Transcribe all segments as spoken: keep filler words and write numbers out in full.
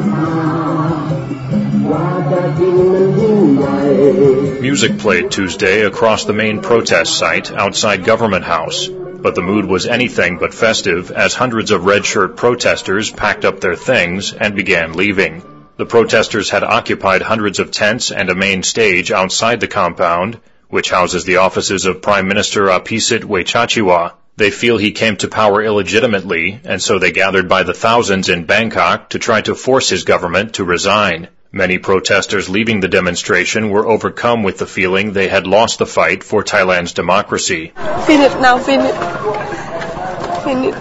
Music played Tuesday across the main protest site outside Government House, but the mood was anything but festive as hundreds of red shirt protesters packed up their things and began leaving. The protesters had occupied hundreds of tents and a main stage outside the compound, which houses the offices of Prime Minister Apisit Wechachaiwa. They feel he came to power illegitimately, and so they gathered by the thousands in Bangkok to try to force his government to resign. Many protesters leaving the demonstration were overcome with the feeling they had lost the fight for Thailand's democracy. Finish now, finish. Finish.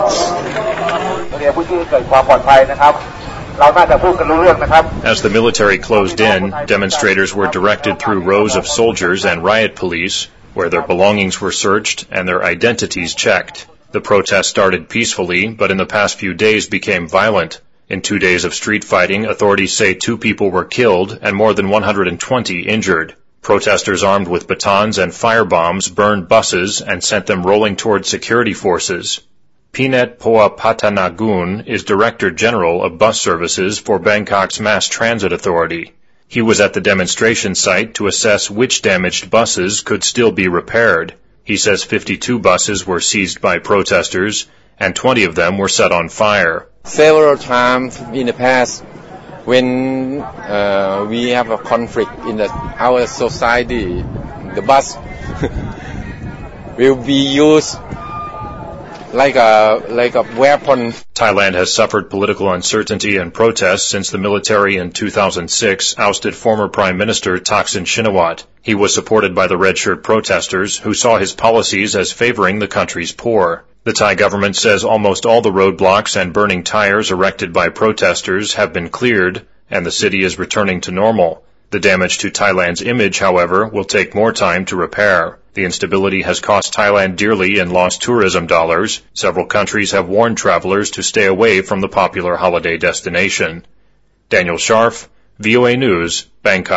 As the military closed in, demonstrators were directed through rows of soldiers and riot police, where their belongings were searched and their identities checked. The protest started peacefully, but in the past few days became violent. In two days of street fighting, authorities say two people were killed and more than one hundred twenty injured. Protesters armed with batons and firebombs burned buses and sent them rolling toward security forces. Pinet Poa Patanagun is Director General of Bus Services for Bangkok's Mass Transit Authority. He was at the demonstration site to assess which damaged buses could still be repaired. He says fifty-two buses were seized by protesters and twenty of them were set on fire. Several times in the past, when uh, we have a conflict in the, our society, the bus will be used like a like a weapon. Thailand has suffered political uncertainty and protests since the military in two thousand six ousted former Prime Minister Thaksin Shinawatra. He was supported by the red shirt protesters who saw his policies as favoring the country's poor. The Thai government says almost all the roadblocks and burning tires erected by protesters have been cleared and the city is returning to normal. The damage to Thailand's image, however, will take more time to repair. The instability has cost Thailand dearly in lost tourism dollars. Several countries have warned travelers to stay away from the popular holiday destination. Daniel Scharf, V O A News, Bangkok.